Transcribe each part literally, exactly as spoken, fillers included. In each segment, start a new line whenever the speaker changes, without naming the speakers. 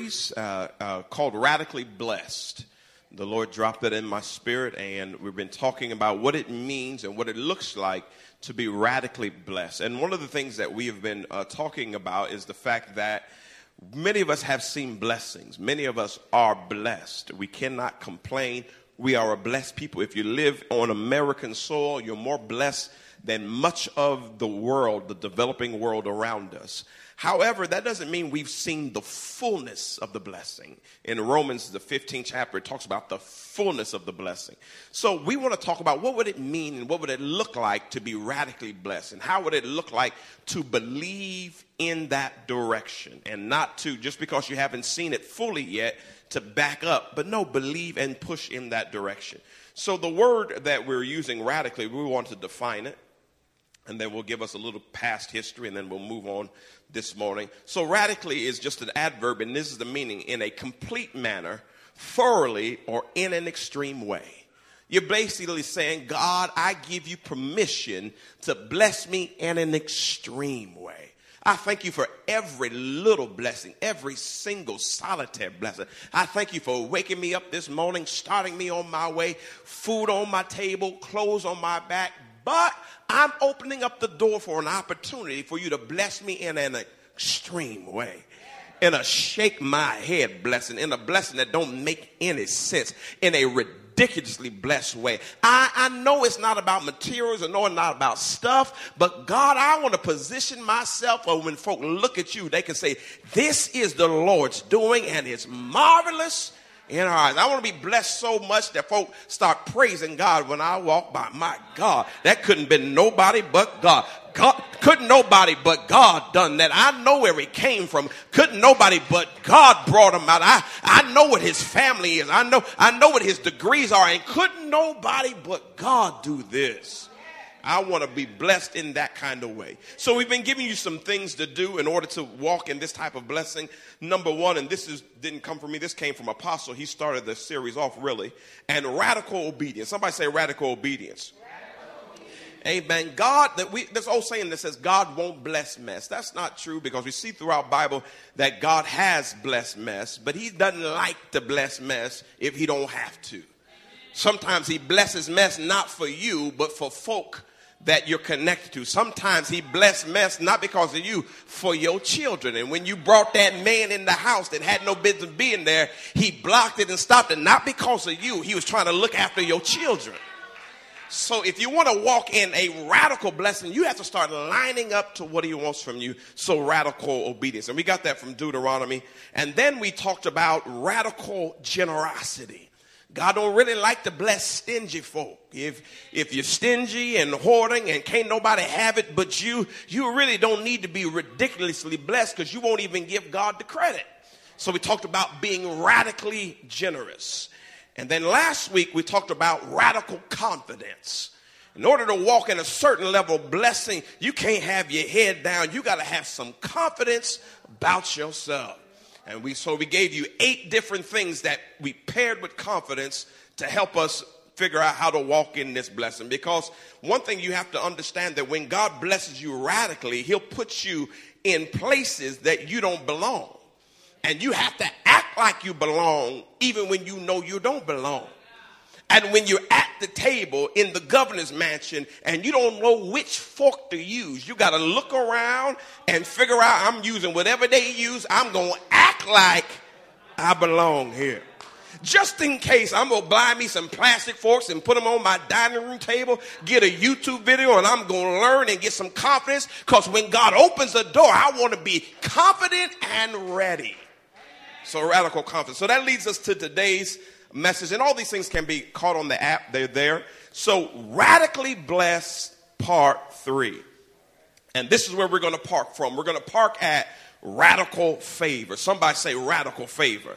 series uh, uh, called Radically Blessed. The Lord dropped it in my spirit, and we've been talking about what it means and what it looks like to be radically blessed. And one of the things that we have been uh, talking about is the fact that many of us have seen blessings. Many of us are blessed. We cannot complain. We are a blessed people. If you live on American soil, you're more blessed than much of the world, the developing world around us. However, that doesn't mean we've seen the fullness of the blessing. In Romans, the fifteenth chapter, it talks about the fullness of the blessing. So we want to talk about what would it mean and what would it look like to be radically blessed, and how would it look like to believe in that direction, and not to, just because you haven't seen it fully yet, to back up, but no, believe and push in that direction. So the word that we're using, radically, we want to define it, and then we'll give us a little past history, and then we'll move on this morning. So radically is just an adverb, and this is the meaning: in a complete manner, thoroughly, or in an extreme way. You're basically saying, God, I give you permission to bless me in an extreme way. I thank you for every little blessing, every single solitary blessing. I thank you for waking me up this morning, starting me on my way, food on my table, clothes on my back. But I'm opening up the door for an opportunity for you to bless me in an extreme way, in a shake my head blessing, in a blessing that don't make any sense, in a ridiculously blessed way. I, I know it's not about materials. I know it's not about stuff. But God, I want to position myself where when folk look at you, they can say, this is the Lord's doing, and it's marvelous in our eyes. I want to be blessed so much that folk start praising God when I walk by. My God, that couldn't be nobody but God. God, couldn't nobody but God done that. I know where he came from. Couldn't nobody but God brought him out. I, I know what his family is. I know, I know what his degrees are. And couldn't nobody but God do this. I want to be blessed in that kind of way. So we've been giving you some things to do in order to walk in this type of blessing. Number one, and this is didn't come from me, this came from Apostle. He started the series off really. And radical obedience. Somebody say radical obedience. Amen. God, that we, this old saying that says God won't bless mess. That's not true, because we see throughout Bible that God has blessed mess, but he doesn't like to bless mess if he don't have to. Sometimes he blesses mess not for you, but for folk that you're connected to. Sometimes he blessed mess not because of you, for your children. And when you brought that man in the house that had no business being there, he blocked it and stopped it, not because of you. He was trying to look after your children. So if you want to walk in a radical blessing, you have to start lining up to what he wants from you. So radical obedience. And we got that from Deuteronomy. And then we talked about radical generosity. God don't really like to bless stingy folk. If if you're stingy and hoarding and can't nobody have it but you, you really don't need to be ridiculously blessed, because you won't even give God the credit. So we talked about being radically generous. And then last week we talked about radical confidence. In order to walk in a certain level of blessing, you can't have your head down. You got to have some confidence about yourself. And we so we gave you eight different things that we paired with confidence to help us figure out how to walk in this blessing. Because one thing you have to understand, that when God blesses you radically, he'll put you in places that you don't belong. And you have to act like you belong even when you know you don't belong. And when you're at the table in the governor's mansion and you don't know which fork to use, you got to look around and figure out, I'm using whatever they use. I'm going to act like I belong here. Just in case, I'm going to buy me some plastic forks and put them on my dining room table, get a YouTube video, and I'm going to learn and get some confidence, because when God opens the door, I want to be confident and ready. So radical confidence. So that leads us to today's message, and all these things can be caught on the app. They're there. So radically blessed part three, and this is where we're going to park from. We're going to park at radical favor. Somebody say radical favor.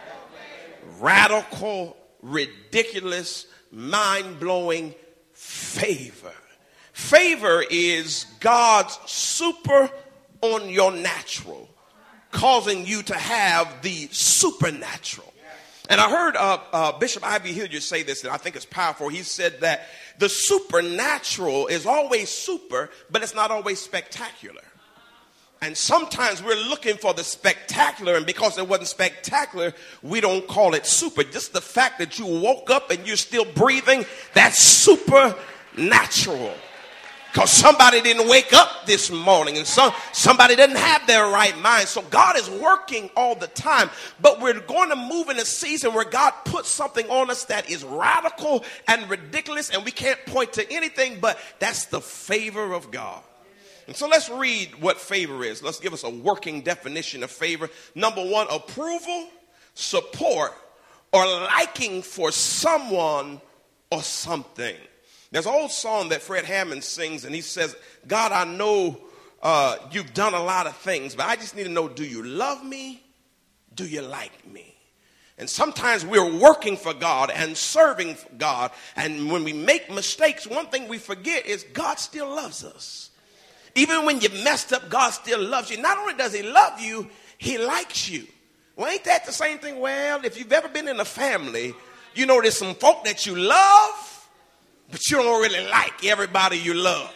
Radical, ridiculous, mind-blowing favor. Favor is God's super on your natural, causing you to have the supernatural. And I heard uh, uh, Bishop Ivy Hilliard say this, and I think it's powerful. He said that the supernatural is always super, but it's not always spectacular. And sometimes we're looking for the spectacular, and because it wasn't spectacular, we don't call it super. Just the fact that you woke up and you're still breathing, that's supernatural. Because somebody didn't wake up this morning, and some, somebody didn't have their right mind. So God is working all the time. But we're going to move in a season where God puts something on us that is radical and ridiculous, and we can't point to anything, but that's the favor of God. And so let's read what favor is. Let's give us a working definition of favor. Number one, approval, support, or liking for someone or something. There's an old song that Fred Hammond sings, and he says, God, I know uh, you've done a lot of things, but I just need to know, do you love me? Do you like me? And sometimes we're working for God and serving God, and when we make mistakes, one thing we forget is God still loves us. Even when you messed up, God still loves you. Not only does he love you, he likes you. Well, ain't that the same thing? Well, if you've ever been in a family, you know there's some folk that you love, but you don't really like everybody you love.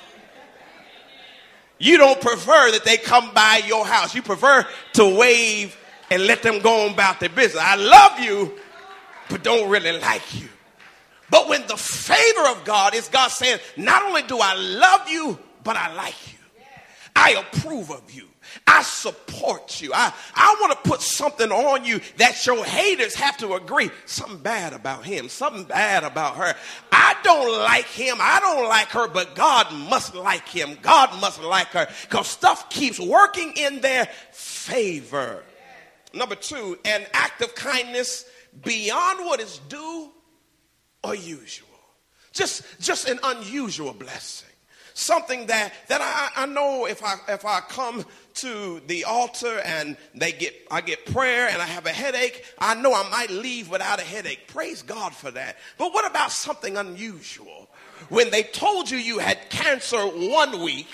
You don't prefer that they come by your house. You prefer to wave and let them go on about their business. I love you, but don't really like you. But when the favor of God is God saying, not only do I love you, but I like you. I approve of you. I support you. I, I want to put something on you that your haters have to agree. Something bad about him. Something bad about her. I don't like him. I don't like her, but God must like him. God must like her, because stuff keeps working in their favor. Number two, an act of kindness beyond what is due or usual. Just, just an unusual blessing. Something that, that I, I know if I if I come to the altar and they get I get prayer and I have a headache, I know I might leave without a headache. Praise God for that. But what about something unusual? When they told you you had cancer one week,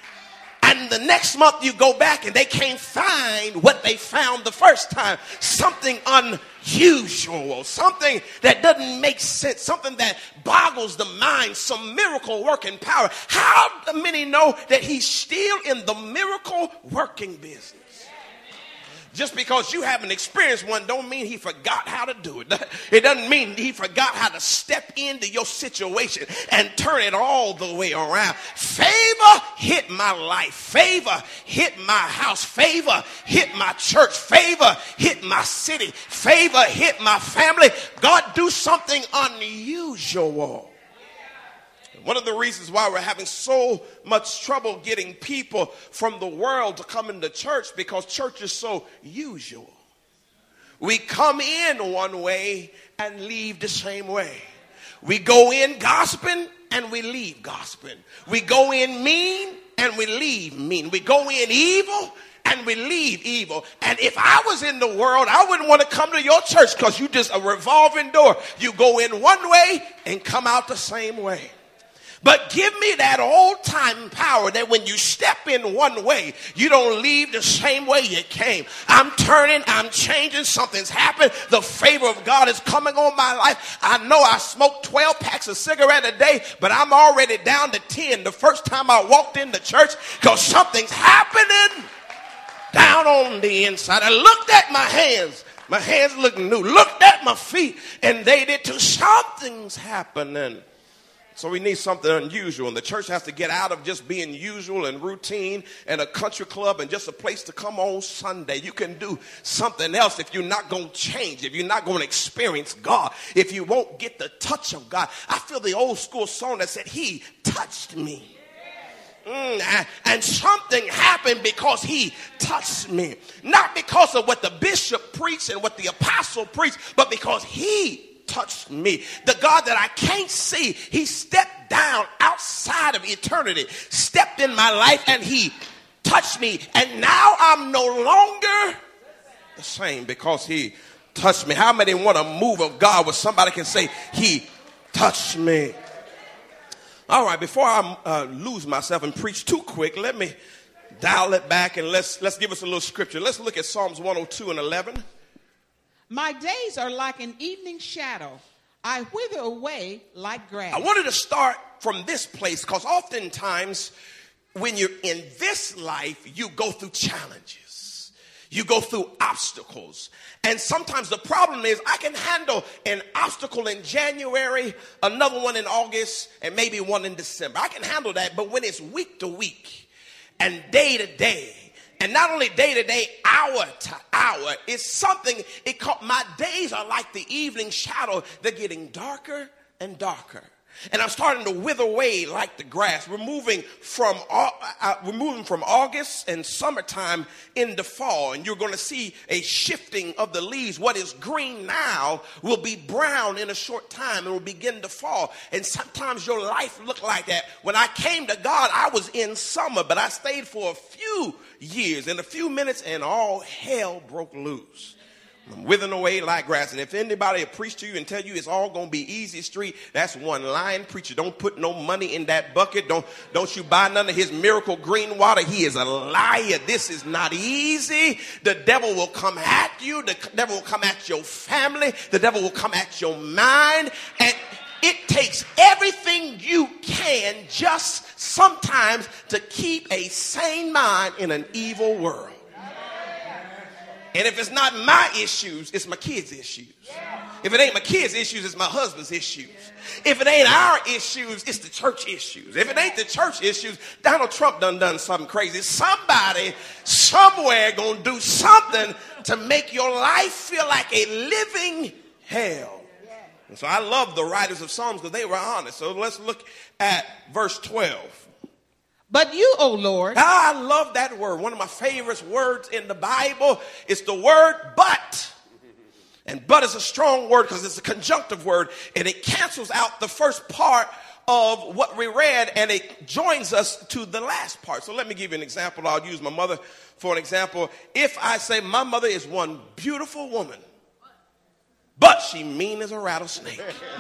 and the next month you go back and they can't find what they found the first time. Something unusual, something that doesn't make sense, something that boggles the mind, some miracle working power. How many know that he's still in the miracle working business? Just because you haven't experienced one don't mean he forgot how to do it. It doesn't mean he forgot how to step into your situation and turn it all the way around. Favor hit my life. Favor hit my house. Favor hit my church. Favor hit my city. Favor hit my family. God, do something unusual. One of the reasons why we're having so much trouble getting people from the world to come into church, because church is so usual. We come in one way and leave the same way. We go in gossiping and we leave gossiping. We go in mean and we leave mean. We go in evil and we leave evil. And if I was in the world, I wouldn't want to come to your church, because you just a revolving door. You go in one way and come out the same way. But give me that old time power that when you step in one way, you don't leave the same way you came. I'm turning, I'm changing, something's happened. The favor of God is coming on my life. I know I smoke twelve packs of cigarette a day, but I'm already down to ten the first time I walked into church, because something's happening down on the inside. I looked at my hands. My hands look new. Looked at my feet, and they did too. Something's happening. So we need something unusual, and the church has to get out of just being usual and routine and a country club and just a place to come on Sunday. You can do something else if you're not going to change, if you're not going to experience God, if you won't get the touch of God. I feel the old school song that said, he touched me. Mm, and something happened because he touched me. Not because of what the bishop preached and what the apostle preached, but because he touched me. The God that I can't see, he stepped down outside of eternity, stepped in my life, and he touched me. And now I'm no longer the same because he touched me. How many want a move of God where somebody can say, he touched me? All right, before I uh, lose myself and preach too quick, let me dial it back and let's let's give us a little scripture. Let's look at Psalms one oh two and eleven.
My days are like an evening shadow. I wither away like grass.
I wanted to start from this place because oftentimes when you're in this life, you go through challenges. You go through obstacles. And sometimes the problem is I can handle an obstacle in January, another one in August, and maybe one in December. I can handle that. But when it's week to week and day to day, and not only day to day, hour to hour, it's something, it called, my days are like the evening shadow. They're getting darker and darker. And I'm starting to wither away like the grass. We're moving from uh, we're moving from August and summertime into fall, and you're going to see a shifting of the leaves. What is green now will be brown in a short time. It will begin to fall. And sometimes your life looked like that. When I came to God, I was in summer, but I stayed for a few years, in a few minutes, and all hell broke loose. I'm withering away like grass. And if anybody will preach to you and tell you it's all going to be easy street, that's one lying preacher. Don't put no money in that bucket. Don't, don't you buy none of his miracle green water. He is a liar. This is not easy. The devil will come at you. The devil will come at your family. The devil will come at your mind. And it takes everything you can just sometimes to keep a sane mind in an evil world. And if it's not my issues, it's my kids' issues. If it ain't my kids' issues, it's my husband's issues. If it ain't our issues, it's the church issues. If it ain't the church issues, Donald Trump done done something crazy. Somebody somewhere gonna do something to make your life feel like a living hell. And so I love the writers of Psalms because they were honest. So let's look at verse twelve.
But you, O Lord.
I love that word. One of my favorite words in the Bible is the word but. And but is a strong word because it's a conjunctive word, and it cancels out the first part of what we read, and it joins us to the last part. So let me give you an example. I'll use my mother for an example. If I say my mother is one beautiful woman, but she mean as a rattlesnake.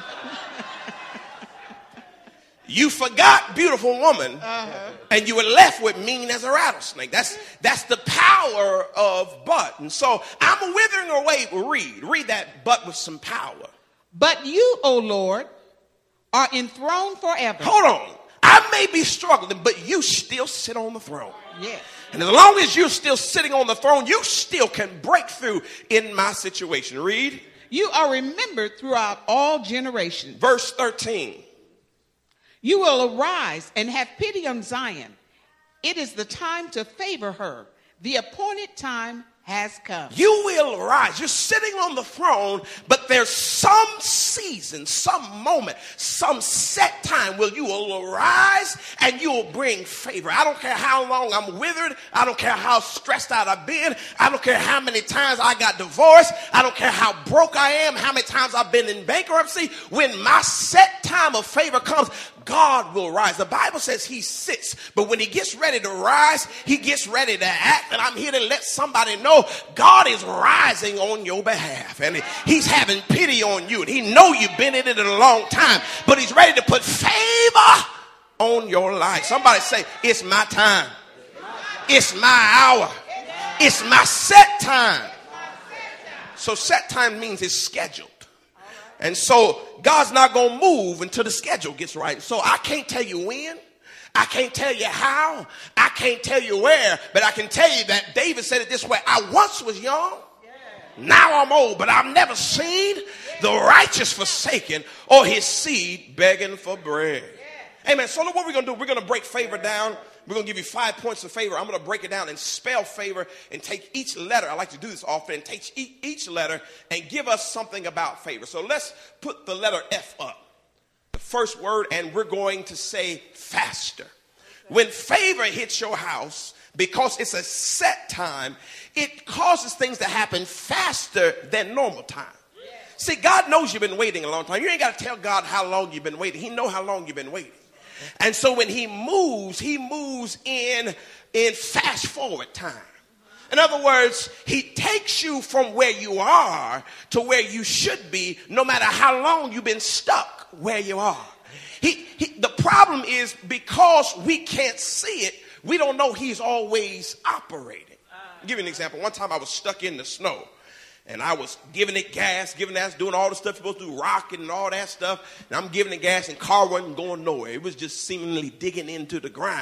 You forgot beautiful woman, uh-huh. and you were left with mean as a rattlesnake. That's that's the power of but. And so I'm withering away. Read. Read that but with some power.
But you, O Lord, are enthroned forever.
Hold on. I may be struggling, but you still sit on the throne.
Yeah.
And as long as you're still sitting on the throne, you still can break through in my situation. Read.
You are remembered throughout all generations.
Verse thirteen.
You will arise and have pity on Zion. It is the time to favor her. The appointed time has come.
You will rise. You're sitting on the throne, but there's some season, some moment, some set time where you will arise and you will bring favor. I don't care how long I'm withered. I don't care how stressed out I've been. I don't care how many times I got divorced. I don't care how broke I am, how many times I've been in bankruptcy. When my set time of favor comes, God will rise. The Bible says he sits, but when he gets ready to rise, he gets ready to act. And I'm here to let somebody know God is rising on your behalf, and he's having pity on you. And he know you've been in it a long time, but he's ready to put favor on your life. Somebody say, it's my time. It's my hour. It's my set time. So set time means it's scheduled. And so God's not going to move until the schedule gets right. So I can't tell you when. I can't tell you how. I can't tell you where. But I can tell you that David said it this way. I once was young. Now I'm old. But I've never seen the righteous forsaken or his seed begging for bread. Amen. So what we're going to do, we're going to break favor down. We're going to give you five points of favor. I'm going to break it down and spell favor and take each letter. I like to do this often and take each letter and give us something about favor. So let's put the letter F up. The first word, and we're going to say faster. When favor hits your house, because it's a set time, it causes things to happen faster than normal time. See, God knows you've been waiting a long time. You ain't got to tell God how long you've been waiting. He knows how long you've been waiting. And so when he moves, he moves in, in fast forward time. In other words, he takes you from where you are to where you should be, no matter how long you've been stuck where you are. He, he, the problem is because we can't see it, we don't know he's always operating. I'll give you an example. One time I was stuck in the snow. And I was giving it gas, giving that, doing all the stuff you're supposed to do, rocking and all that stuff. And I'm giving it gas and car wasn't going nowhere. It was just seemingly digging into the ground.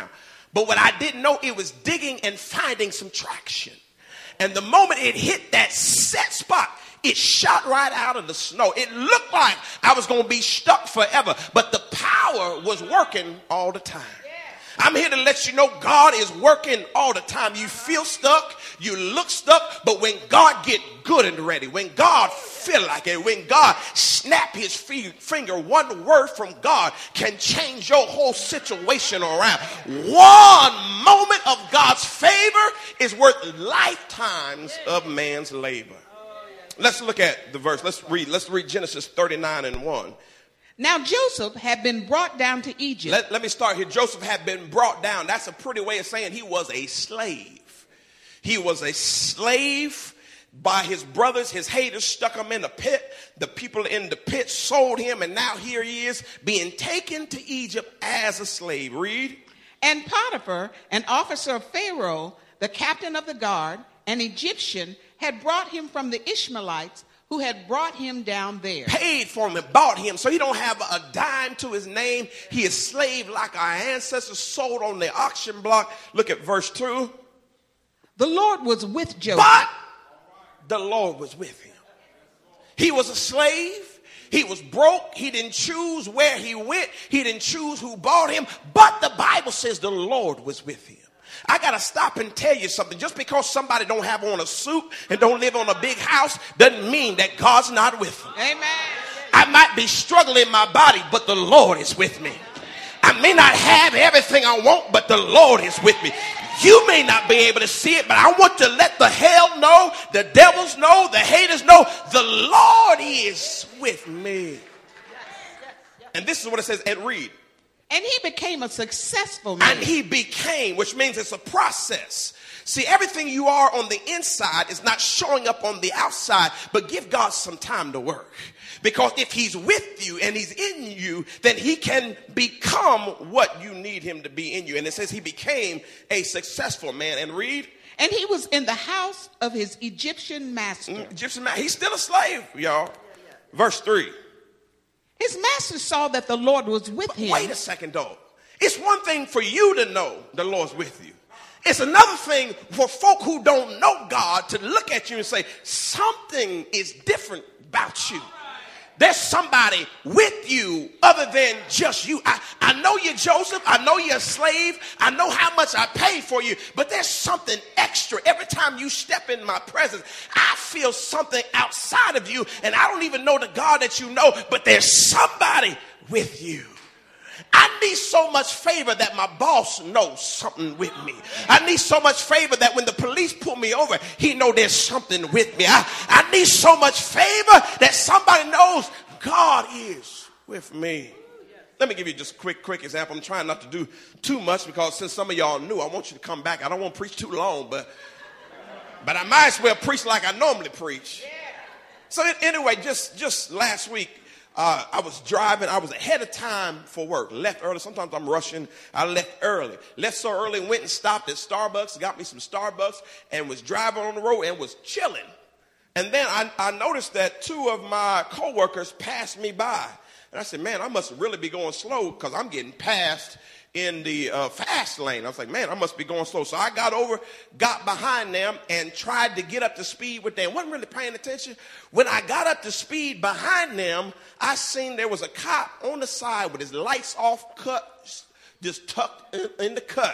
But what I didn't know, it was digging and finding some traction. And the moment it hit that set spot, it shot right out of the snow. It looked like I was going to be stuck forever, but the power was working all the time. I'm here to let you know God is working all the time. You feel stuck, you look stuck, but when God get good and ready, when God feel like it, when God snap his finger, one word from God can change your whole situation around. One moment of God's favor is worth lifetimes of man's labor. Let's look at the verse. Let's read. Let's read Genesis thirty-nine and one.
Now Joseph had been brought down to Egypt.
Let, let me start here. Joseph had been brought down. That's a pretty way of saying he was a slave. He was a slave by his brothers. His haters stuck him in a pit. The people in the pit sold him, and now here he is being taken to Egypt as a slave. Read.
And Potiphar, an officer of Pharaoh, the captain of the guard, an Egyptian, had brought him from the Ishmaelites who had brought him down there.
Paid for him and bought him. So he don't have a dime to his name. He is slave like our ancestors, sold on the auction block. Look at verse two.
The Lord was with Joseph.
But the Lord was with him. He was a slave. He was broke. He didn't choose where he went. He didn't choose who bought him. But the Bible says the Lord was with him. I got to stop and tell you something. Just because somebody don't have on a suit and don't live on a big house doesn't mean that God's not with them.
Amen.
I might be struggling in my body, but the Lord is with me. I may not have everything I want, but the Lord is with me. You may not be able to see it, but I want to let the hell know, the devils know, the haters know, the Lord is with me. And this is what it says, and read.
And he became a successful man.
And he became, which means it's a process. See, everything you are on the inside is not showing up on the outside, but give God some time to work. Because if he's with you and he's in you, then he can become what you need him to be in you. And it says he became a successful man. And read.
And he was in the house of his Egyptian master.
Mm, Egyptian master. He's still a slave, y'all. Verse three.
His master saw that the Lord was with him.
Wait a second, though. It's one thing for you to know the Lord's with you. It's another thing for folk who don't know God to look at you and say, something is different about you. There's somebody with you other than just you. I, I know you're Joseph. I know you're a slave. I know how much I paid for you. But there's something extra. Every time you step in my presence, I feel something outside of you. And I don't even know the God that you know. But there's somebody with you. I need so much favor that my boss knows something with me. I need so much favor that when the police pull me over, he know there's something with me. I, I need so much favor that somebody knows God is with me. Let me give you just a quick, quick example. I'm trying not to do too much because since some of y'all knew, I want you to come back. I don't want to preach too long, but, but I might as well preach like I normally preach. So anyway, just, just last week, Uh, I was driving. I was ahead of time for work. Left early. Sometimes I'm rushing. I left early. Left so early, went and stopped at Starbucks, got me some Starbucks, and was driving on the road and was chilling. And then I, I noticed that two of my coworkers passed me by. And I said, man, I must really be going slow because I'm getting passed in the uh, fast lane. I was like, man, I must be going slow. So I got over, got behind them, and tried to get up to speed with them. Wasn't really paying attention. When I got up to speed behind them, I seen there was a cop on the side with his lights off, cut, just tucked in, in the cut.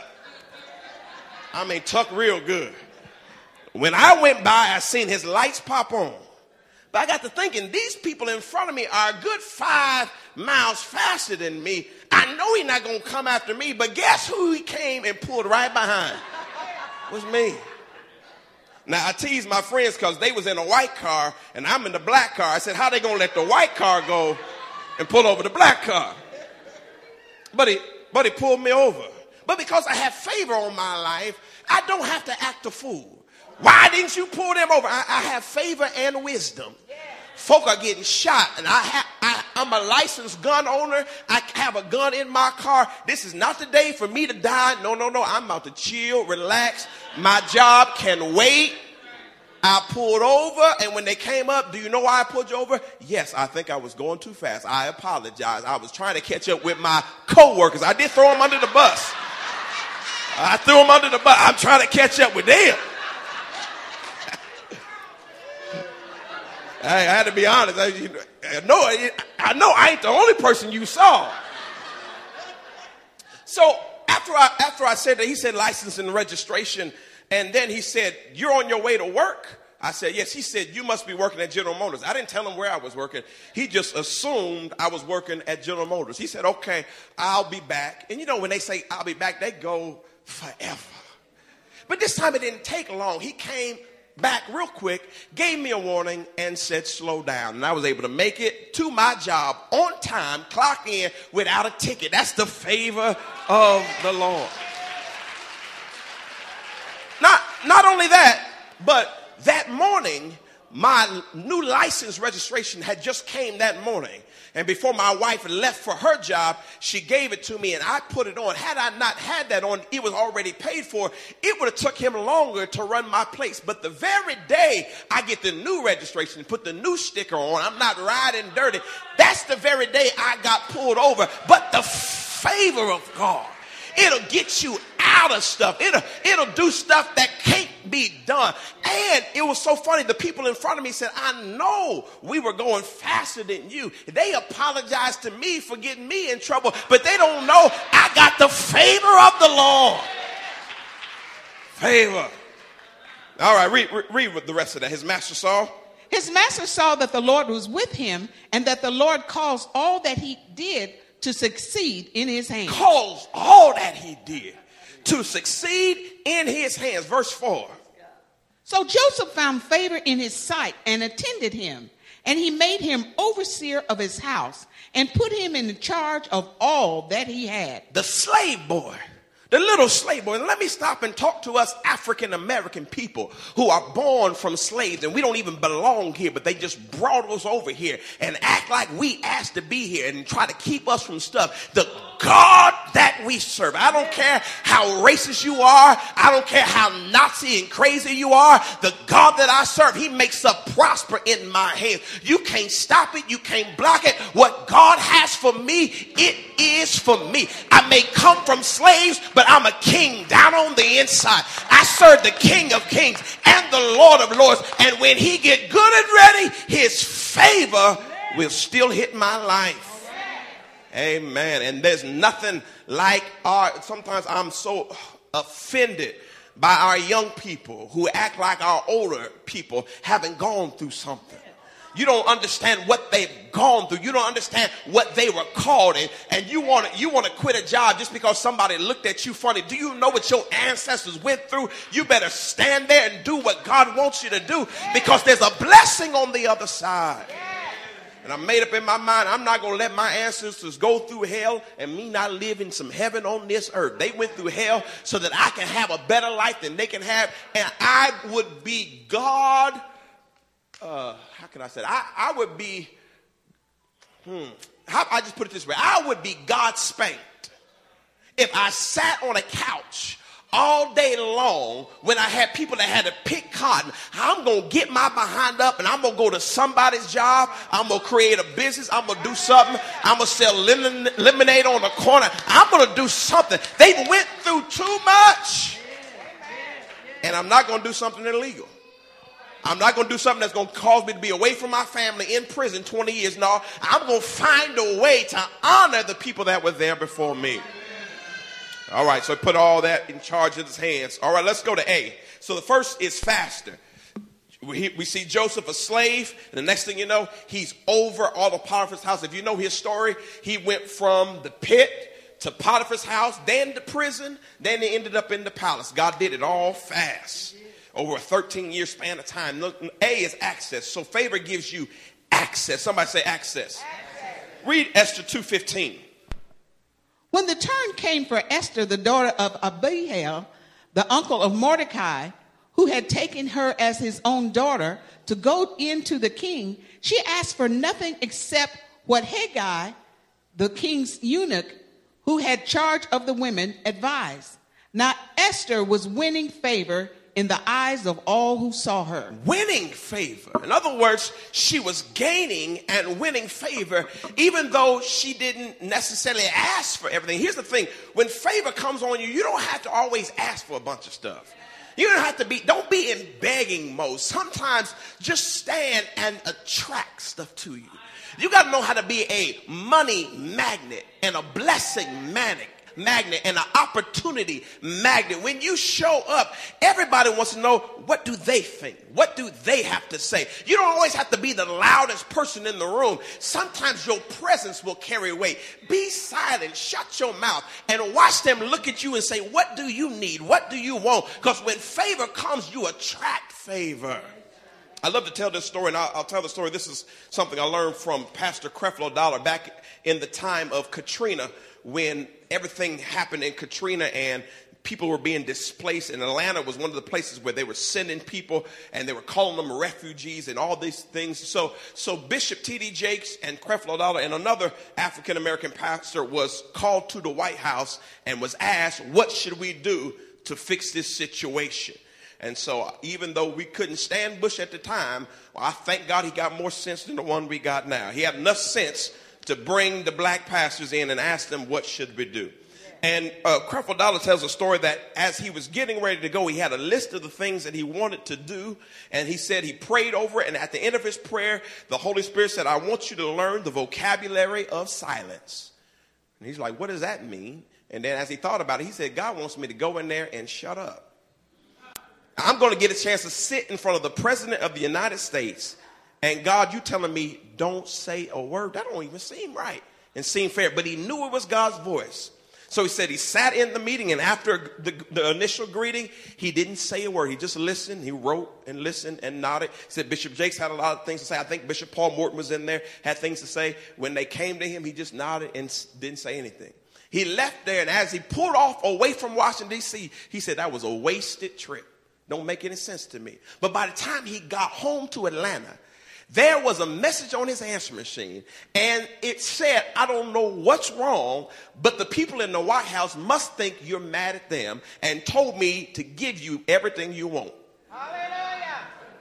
I mean, tucked real good. When I went by, I seen his lights pop on. But I got to thinking, these people in front of me are a good five miles faster than me. I know he's not going to come after me, but guess who he came and pulled right behind? It was me. Now, I teased my friends because they was in a white car and I'm in the black car. I said, how they going to let the white car go and pull over the black car? But he, but he pulled me over. But because I have favor on my life, I don't have to act a fool. Why didn't you pull them over? I, I have favor and wisdom. Folk are getting shot, and I ha- I, I'm a licensed gun owner. I have a gun in my car. This is not the day for me to die. No, no, no. I'm about to chill, relax. My job can wait. I pulled over, and when they came up, do you know why I pulled you over? Yes, I think I was going too fast. I apologize. I was trying to catch up with my coworkers. I did throw them under the bus. I threw them under the bus. I'm trying to catch up with them. I, I had to be honest. I, you know, I know, I know I ain't the only person you saw. So after I, after I said that, he said license and registration. And then he said, you're on your way to work? I said, yes. He said, you must be working at General Motors. I didn't tell him where I was working. He just assumed I was working at General Motors. He said, okay, I'll be back. And you know, when they say I'll be back, they go forever. But this time it didn't take long. He came back real quick, gave me a warning, and said, slow down. And I was able to make it to my job on time, clock in without a ticket. That's the favor of the Lord. Not, not only that, but that morning, my new license registration had just came that morning. And before my wife left for her job, she gave it to me and I put it on. Had I not had that on, it was already paid for. It would have took him longer to run my place. But the very day I get the new registration, put the new sticker on, I'm not riding dirty. That's the very day I got pulled over. But the favor of God, it'll get you out of stuff. It'll, it'll do stuff that can't be done. And it was so funny. The people in front of me said, I know we were going faster than you. They apologized to me for getting me in trouble, but they don't know I got the favor of the Lord. Favor. All right, read, read, read the rest of that. His master saw.
His master saw that the Lord was with him and that the Lord caused all that he did to succeed in his hands.
Caused all that he did to succeed in his hands. Verse four.
So Joseph found favor in his sight and attended him, and he made him overseer of his house and put him in charge of all that he had.
The slave boy. The little slave boy. And let me stop and talk to us African American people who are born from slaves and we don't even belong here, but they just brought us over here and act like we asked to be here and try to keep us from stuff. The God that we serve. I don't care how racist you are. I don't care how Nazi and crazy you are. The God that I serve, he makes up prosper in my hands. You can't stop it. You can't block it. What God has for me, it is for me. I may come from slaves, but I'm a king down on the inside. I serve the King of Kings and the Lord of Lords. And when he get good and ready, his favor will still hit my life. Amen. And there's nothing like our, sometimes I'm so offended by our young people who act like our older people haven't gone through something. You don't understand what they've gone through. You don't understand what they were called in. And you want to you want to quit a job just because somebody looked at you funny. Do you know what your ancestors went through? You better stand there and do what God wants you to do, because there's a blessing on the other side. And I made up in my mind, I'm not going to let my ancestors go through hell and me not live in some heaven on this earth. They went through hell so that I can have a better life than they can have. And I would be God. Uh, how can I say that? I, I would be, hmm, how, I just put it this way. I would be God spanked if I sat on a couch all day long when I had people that had to pick cotton. I'm going to get my behind up and I'm going to go to somebody's job. I'm going to create a business. I'm going to do something. I'm going to sell lemon, lemonade on the corner. I'm going to do something. They went through too much. And I'm not going to do something illegal. I'm not going to do something that's going to cause me to be away from my family in prison twenty years. No, I'm going to find a way to honor the people that were there before me. All right, so put all that in charge of his hands. All right, let's go to A. So the first is faster. We, we see Joseph a slave, and the next thing you know, he's over all of Potiphar's house. If you know his story, he went from the pit to Potiphar's house, then to prison, then he ended up in the palace. God did it all fast over a thirteen-year span of time. Look, A is access. So favor gives you access. Somebody say access. Access. Read Esther two fifteen.
When the turn came for Esther, the daughter of Abihail, the uncle of Mordecai, who had taken her as his own daughter to go into the king, she asked for nothing except what Hegai, the king's eunuch, who had charge of the women, advised. Now Esther was winning favor in the eyes of all who saw her.
Winning favor. In other words, she was gaining and winning favor, even though she didn't necessarily ask for everything. Here's the thing. When favor comes on you, you don't have to always ask for a bunch of stuff. You don't have to be, don't be in begging mode. Sometimes just stand and attract stuff to you. You got to know how to be a money magnet and a blessing magnet. magnet and an opportunity magnet. When you show up, everybody wants to know, what do they think? What do they have to say? You don't always have to be the loudest person in the room. Sometimes your presence will carry weight. Be silent, shut your mouth, and watch them look at you and say, what do you need? What do you want? Because when favor comes, you attract favor. I love to tell this story, and I'll, I'll tell the story. This is something I learned from Pastor Creflo Dollar back in the time of Katrina, when everything happened in Katrina and people were being displaced. And Atlanta was one of the places where they were sending people and they were calling them refugees and all these things. So, so Bishop T D Jakes and Creflo Dollar and another African-American pastor was called to the White House and was asked, what should we do to fix this situation? And so even though we couldn't stand Bush at the time, well, I thank God he got more sense than the one we got now. He had enough sense to bring the black pastors in and ask them, what should we do? And uh, Creflo Dollar tells a story that as he was getting ready to go, he had a list of the things that he wanted to do. And he said he prayed over it. And at the end of his prayer, the Holy Spirit said, I want you to learn the vocabulary of silence. And he's like, what does that mean? And then as he thought about it, he said, God wants me to go in there and shut up. I'm going to get a chance to sit in front of the President of the United States. And God, you telling me don't say a word? That don't even seem right and seem fair. But he knew it was God's voice. So he said he sat in the meeting, and after the, the initial greeting, he didn't say a word. He just listened. He wrote and listened and nodded. He said Bishop Jakes had a lot of things to say. I think Bishop Paul Morton was in there, had things to say. When they came to him, he just nodded and didn't say anything. He left there, and as he pulled off away from Washington, D C, he said that was a wasted trip. Don't make any sense to me. But by the time he got home to Atlanta, there was a message on his answer machine, and it said, I don't know what's wrong, but the people in the White House must think you're mad at them and told me to give you everything you want. Hallelujah.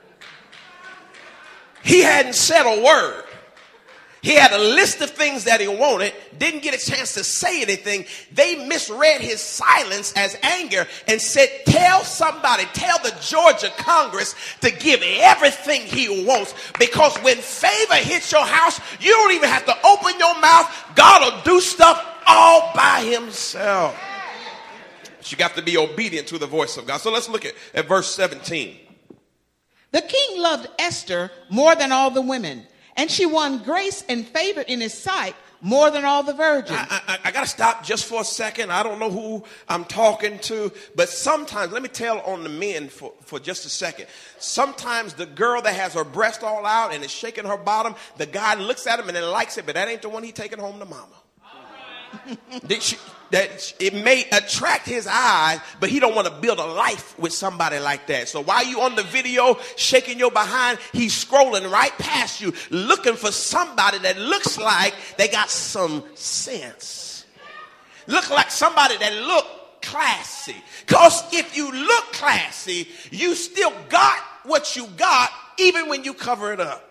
He hadn't said a word. He had a list of things that he wanted, didn't get a chance to say anything. They misread his silence as anger and said, tell somebody, tell the Georgia Congress to give everything he wants, because when favor hits your house, you don't even have to open your mouth. God will do stuff all by himself. But you got to be obedient to the voice of God. So let's look at, at verse seventeen.
The king loved Esther more than all the women, and she won grace and favor in his sight more than all the virgins.
I, I, I got to stop just for a second. I don't know who I'm talking to, but sometimes, let me tell on the men for, for just a second. Sometimes the girl that has her breast all out and is shaking her bottom, the guy looks at him and then likes it, but that ain't the one he taking home to mama. That, she, that it may attract his eyes, but he don't want to build a life with somebody like that. So while you on the video shaking your behind, he's scrolling right past you, looking for somebody that looks like they got some sense. Look like somebody that look classy. Because if you look classy, you still got what you got, even when you cover it up.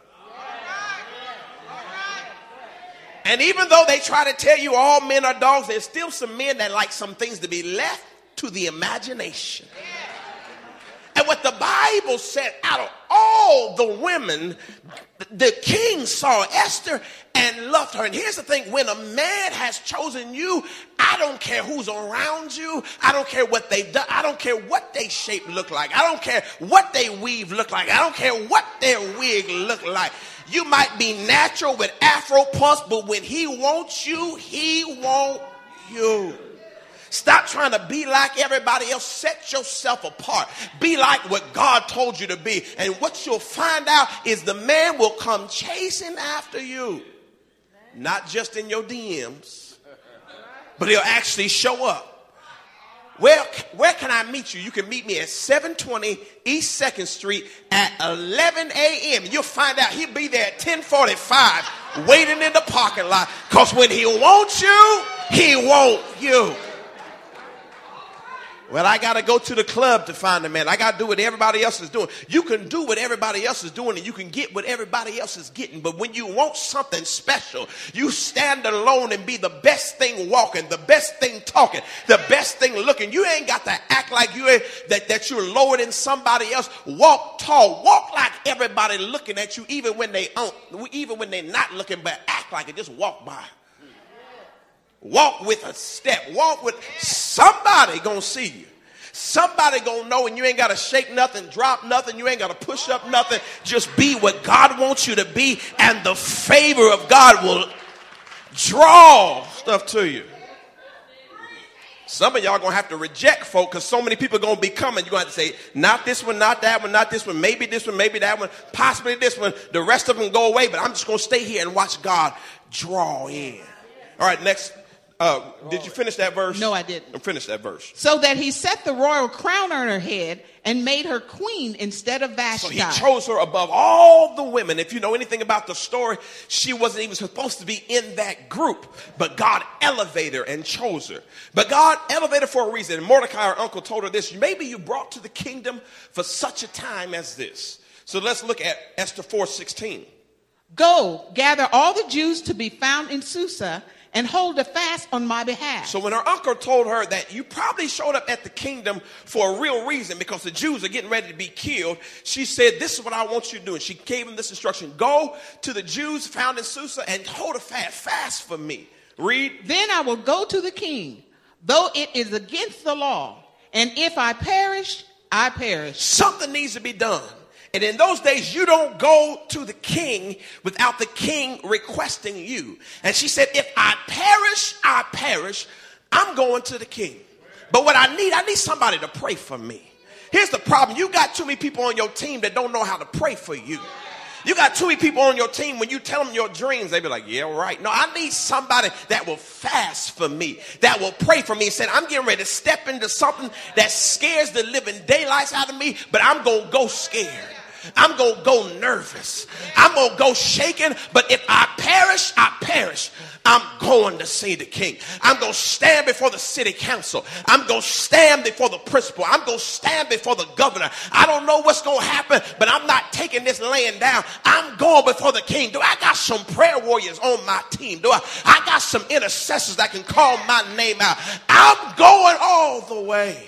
And even though they try to tell you all men are dogs, there's still some men that like some things to be left to the imagination. And what the Bible said, out of all the women, the king saw Esther and loved her. And here's the thing, when a man has chosen you, I don't care who's around you. I don't care what they've done. I don't care what their shape look like. I don't care what they weave look like. I don't care what their wig look like. You might be natural with Afro pumps, but when he wants you, he wants you. Stop trying to be like everybody else. Set yourself apart. Be like what God told you to be. And what you'll find out is the man will come chasing after you. Not just in your D Ms, but he'll actually show up. Where, where can I meet you? You can meet me at seven twenty East second Street at eleven a.m. You'll find out he'll be there at ten forty-five waiting in the parking lot. Because when he wants you, he wants you. Well, I got to go to the club to find a man. I got to do what everybody else is doing. You can do what everybody else is doing and you can get what everybody else is getting. But when you want something special, you stand alone and be the best thing walking, the best thing talking, the best thing looking. You ain't got to act like you ain't, that, that you're lower than somebody else. Walk tall. Walk like everybody looking at you, even when they aren't, even when they're not looking, but act like it. Just walk by. Walk with a step. Walk with somebody gonna see you. Somebody gonna know, and you ain't gotta shake nothing, drop nothing. You ain't gotta push up nothing. Just be what God wants you to be, and the favor of God will draw stuff to you. Some of y'all gonna have to reject folk because so many people gonna be coming. You're gonna have to say, not this one, not that one, not this one, maybe this one, maybe that one, possibly this one. The rest of them go away, but I'm just gonna stay here and watch God draw in. All right, next. Uh, did you finish that verse?
No, I didn't.
Finish that verse.
So that he set the royal crown on her head and made her queen instead of Vashti.
So he chose her above all the women. If you know anything about the story, she wasn't even supposed to be in that group. But God elevated her and chose her. But God elevated her for a reason. And Mordecai, her uncle, told her this. Maybe you brought to the kingdom for such a time as this. So let's look at Esther four sixteen.
Go, gather all the Jews to be found in Susa and hold a fast on my behalf.
So when her uncle told her that you probably showed up at the kingdom for a real reason because the Jews are getting ready to be killed, she said, this is what I want you to do. And she gave him this instruction. Go to the Jews found in Susa and hold a fast. Fast for me. Read.
Then I will go to the king, though it is against the law. And if I perish, I perish.
Something needs to be done. And in those days, you don't go to the king without the king requesting you. And she said, if I perish, I perish. I'm going to the king. But what I need, I need somebody to pray for me. Here's the problem. You got too many people on your team that don't know how to pray for you. You got too many people on your team, when you tell them your dreams, they be like, yeah, right. No, I need somebody that will fast for me, that will pray for me and say, I'm getting ready to step into something that scares the living daylights out of me, but I'm going to go scared. I'm going to go nervous. I'm going to go shaking. But if I perish, I perish. I'm going to see the king. I'm going to stand before the city council. I'm going to stand before the principal. I'm going to stand before the governor. I don't know what's going to happen, but I'm not taking this laying down. I'm going before the king. Do I got some prayer warriors on my team? Do I? I got some intercessors that can call my name out. I'm going all the way.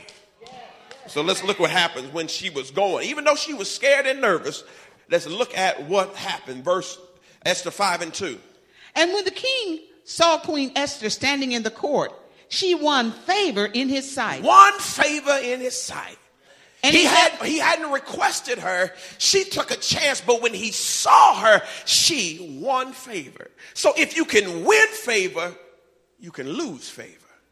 So let's look what happens when she was going. Even though she was scared and nervous, let's look at what happened. Verse Esther five and two.
And when the king saw Queen Esther standing in the court, she won favor in his sight.
Won favor in his sight.
And
he,
he
had,
had,
he hadn't requested her. She took a chance, but when he saw her, she won favor. So if you can win favor, you can lose favor.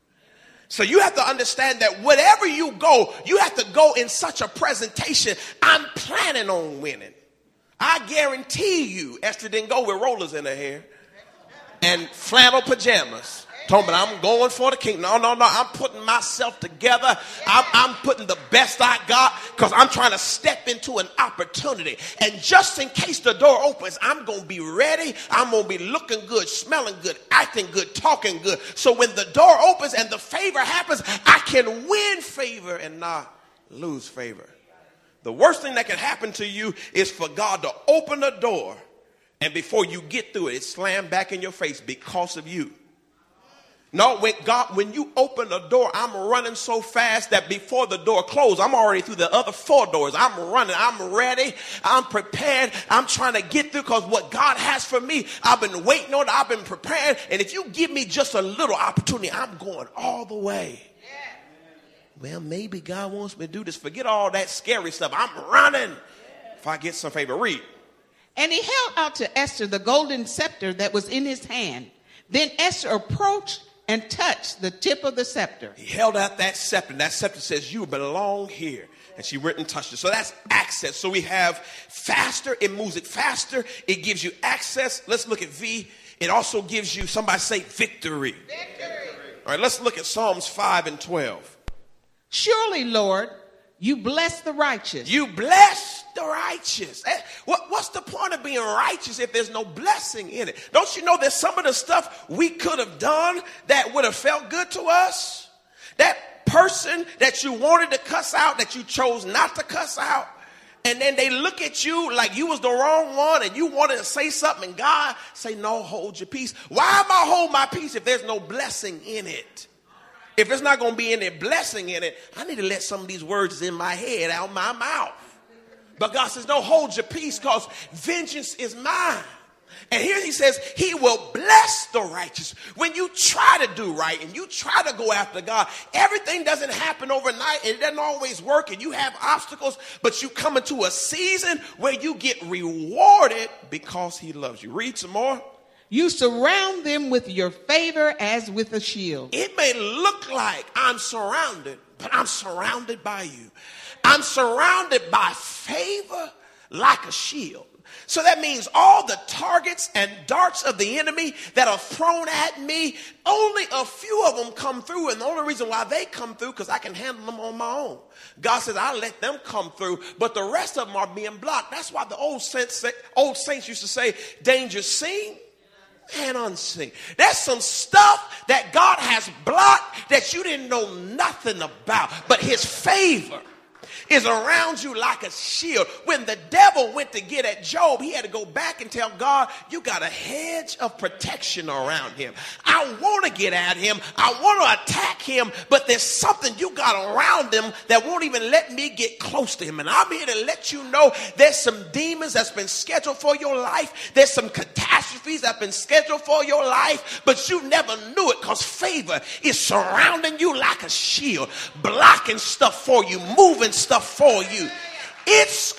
So you have to understand that wherever you go, you have to go in such a presentation. I'm planning on winning. I guarantee you, Esther didn't go with rollers in her hair and flannel pajamas. Talking about I'm going for the king. No, no, no. I'm putting myself together. I'm, I'm putting the best I got because I'm trying to step into an opportunity. And just in case the door opens, I'm going to be ready. I'm going to be looking good, smelling good, acting good, talking good. So when the door opens and the favor happens, I can win favor and not lose favor. The worst thing that can happen to you is for God to open a door, and before you get through it, it slammed back in your face because of you. No, when God, when you open the door, I'm running so fast that before the door closed, I'm already through the other four doors. I'm running. I'm ready. I'm prepared. I'm trying to get through because what God has for me, I've been waiting on it. I've been prepared. And if you give me just a little opportunity, I'm going all the way. Yeah. Well, maybe God wants me to do this. Forget all that scary stuff. I'm running. Yeah. If I get some favor, read.
And he held out to Esther the golden scepter that was in his hand. Then Esther approached and touched the tip of the scepter.
He held out that scepter. And that scepter says, you belong here. And she went and touched it. So that's access. So we have faster. It moves it faster. It gives you access. Let's look at V. It also gives you, somebody say, victory. Victory. All right, let's look at Psalms five and twelve.
Surely, Lord, you bless the righteous.
You bless the righteous. What, what's the point of being righteous if there's no blessing in it? Don't you know that some of the stuff we could have done that would have felt good to us, that person that you wanted to cuss out that you chose not to cuss out. And then they look at you like you was the wrong one and you wanted to say something and God say, no, hold your peace. Why am I holding my peace if there's no blessing in it? If there's not going to be any blessing in it, I need to let some of these words in my head out my mouth. But God says, no, hold your peace because vengeance is mine. And here he says he will bless the righteous. When you try to do right and you try to go after God, everything doesn't happen overnight and it doesn't always work and you have obstacles, but you come into a season where you get rewarded because he loves you. Read some more.
You surround them with your favor as with a shield.
It may look like I'm surrounded, but I'm surrounded by you. I'm surrounded by favor like a shield. So that means all the targets and darts of the enemy that are thrown at me, only a few of them come through. And the only reason why they come through, because I can handle them on my own. God says, I'll let them come through, but the rest of them are being blocked. That's why the old saints, old saints used to say, danger seen and unseen. There's some stuff that God has blocked that you didn't know nothing about, but his favor is around you like a shield. When the devil went to get at Job, he had to go back and tell God, you got a hedge of protection around him. I want to get at him. I want to attack him, but there's something you got around him that won't even let me get close to him. And I'm here to let you know there's some demons that's been scheduled for your life. There's some catastrophes that's been scheduled for your life, but you never knew it because favor is surrounding you like a shield, blocking stuff for you, moving stuff for you. It's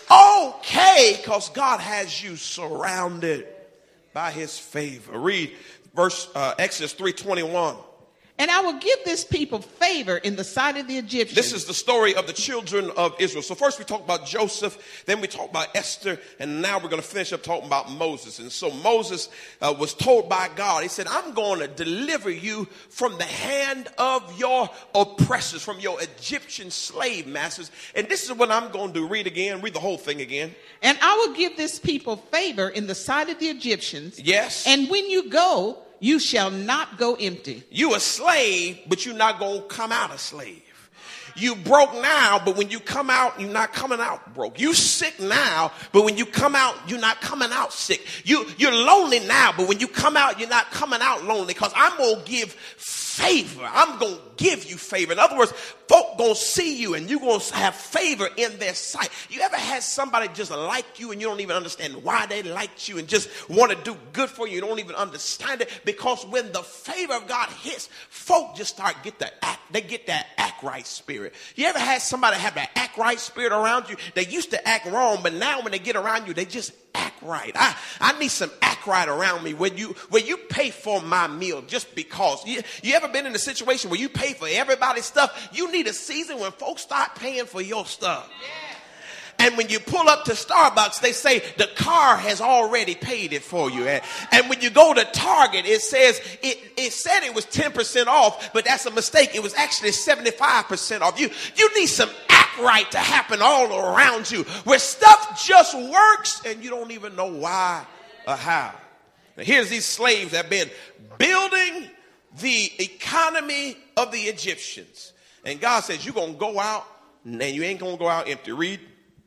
okay because God has you surrounded by his favor. Read verse uh, Exodus three twenty-one.
And I will give this people favor in the sight of the Egyptians.
This is the story of the children of Israel. So first we talk about Joseph, then we talk about Esther, and now we're going to finish up talking about Moses. And so Moses uh, was told by God, he said, I'm going to deliver you from the hand of your oppressors, from your Egyptian slave masters. And this is what I'm going to do. Read again. Read the whole thing again.
And I will give this people favor in the sight of the Egyptians.
Yes.
And when you go, you shall not go empty.
You a slave, but you're not going to come out a slave. You broke now, but when you come out, you're not coming out broke. You sick now, but when you come out, you're not coming out sick. You, you're lonely now, but when you come out, you're not coming out lonely because I'm going to give favor. I'm going to give you favor. In other words, folk going to see you and you're going to have favor in their sight. You ever had somebody just like you and you don't even understand why they liked you and just want to do good for you? You don't even understand it because when the favor of God hits, folk just start get the act. They get that act right spirit. You ever had somebody have that act right spirit around you? They used to act wrong, but now when they get around you, they just act right. I, I need some act right around me when you when you pay for my meal just because. You, you ever been in a situation where you pay for everybody's stuff? You need a season when folks start paying for your stuff. Yeah. And when you pull up to Starbucks, they say the car has already paid it for you. And, and when you go to Target, it says it, it said it was ten percent off, but that's a mistake. It was actually seventy-five percent off. You, you need some act right to happen all around you where stuff just works and you don't even know why or how. Now here's these slaves that have been building the economy of the Egyptians. And God says, you're going to go out and you ain't going to go out empty. Read.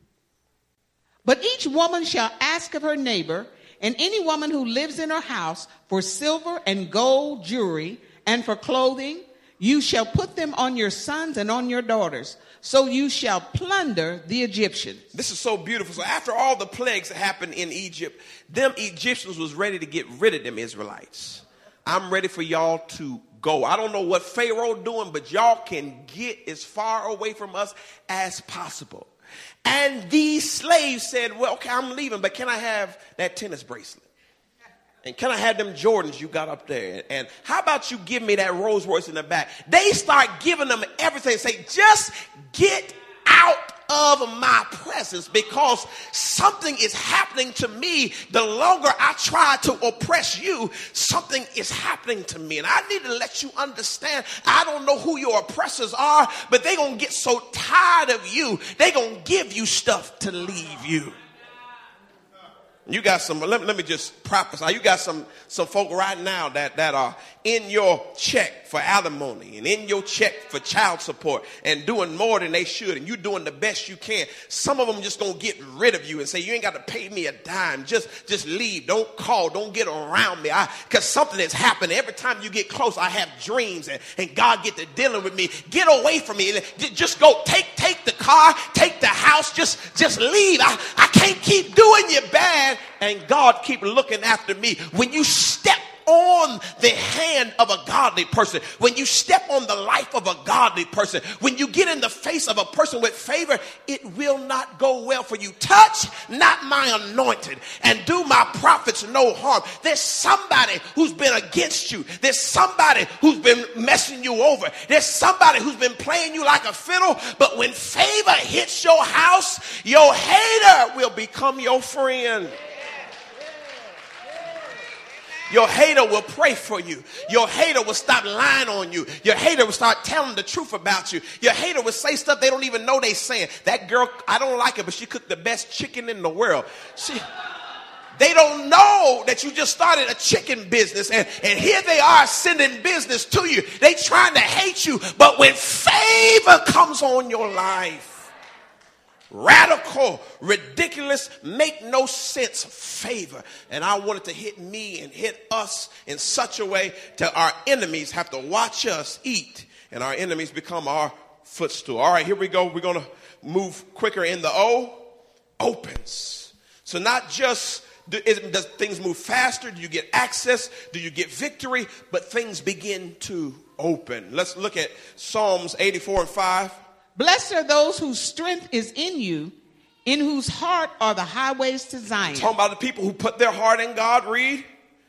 But each woman shall ask of her neighbor, and any woman who lives in her house, for silver and gold jewelry, and for clothing, you shall put them on your sons and on your daughters. So you shall plunder the Egyptians. This is so beautiful. So after all the plagues that happened in Egypt, them Egyptians was ready to get rid of them Israelites. I'm ready for y'all to go. I don't know what Pharaoh doing, but y'all can get as far away from us as possible. And these slaves said, well, okay, I'm leaving, but can I have that tennis bracelet? And can I have them Jordans you got up there? And how about you give me that Rolls Royce in the back? They start giving them everything. Say, just get out of my presence because something is happening to me. The longer I try to oppress you, something is happening to me. And I need to let you understand, I don't know who your oppressors are, but they're going to get so tired of you, they're going to give you stuff to leave you.
You got some, let, let me just prophesy. You got some, some folk right now that, that are in your check for alimony and in your check for child support and doing more than they should. And you're doing the best you can. Some of them just going to get rid of you and say, you ain't got to pay me a dime. Just, just leave. Don't call. Don't get around me. I, cause something has happened. Every time you get close, I have dreams and, and God get to dealing with me. Get away from me. Just go take, take the car, take the house. Just, just leave. I, I can't keep doing you bad. And God keep looking after me. When you step on the hand of a godly person, when you step on the life of a godly person, when you get in the face of a person with favor, it will not go well for you. Touch not my anointed and do my prophets no harm. There's somebody who's been against you. There's somebody who's been messing you over. There's somebody who's been playing you like a fiddle. But when favor hits your house, your hater will become your friend. Your hater will pray for you. Your hater will stop lying on you. Your hater will start telling the truth about you. Your hater will say stuff they don't even know they saying. That girl, I don't like her, but she cooked the best chicken in the world. She, they don't know that you just started a chicken business, and, and here they are sending business to you. They trying to hate you, but when favor comes on your life, radical, ridiculous, make no sense favor. And I want it to hit me and hit us in such a way that our enemies have to watch us eat and our enemies become our footstool. All right, here we go. We're going to move quicker in the O. Opens. So not just do, is, does things move faster? Do you get access? Do you get victory? But things begin to open. Let's look at Psalms eighty-four and five.
Blessed are those whose strength is in you, in whose heart are the highways to Zion.
Talking about the people who put their heart in God. Read.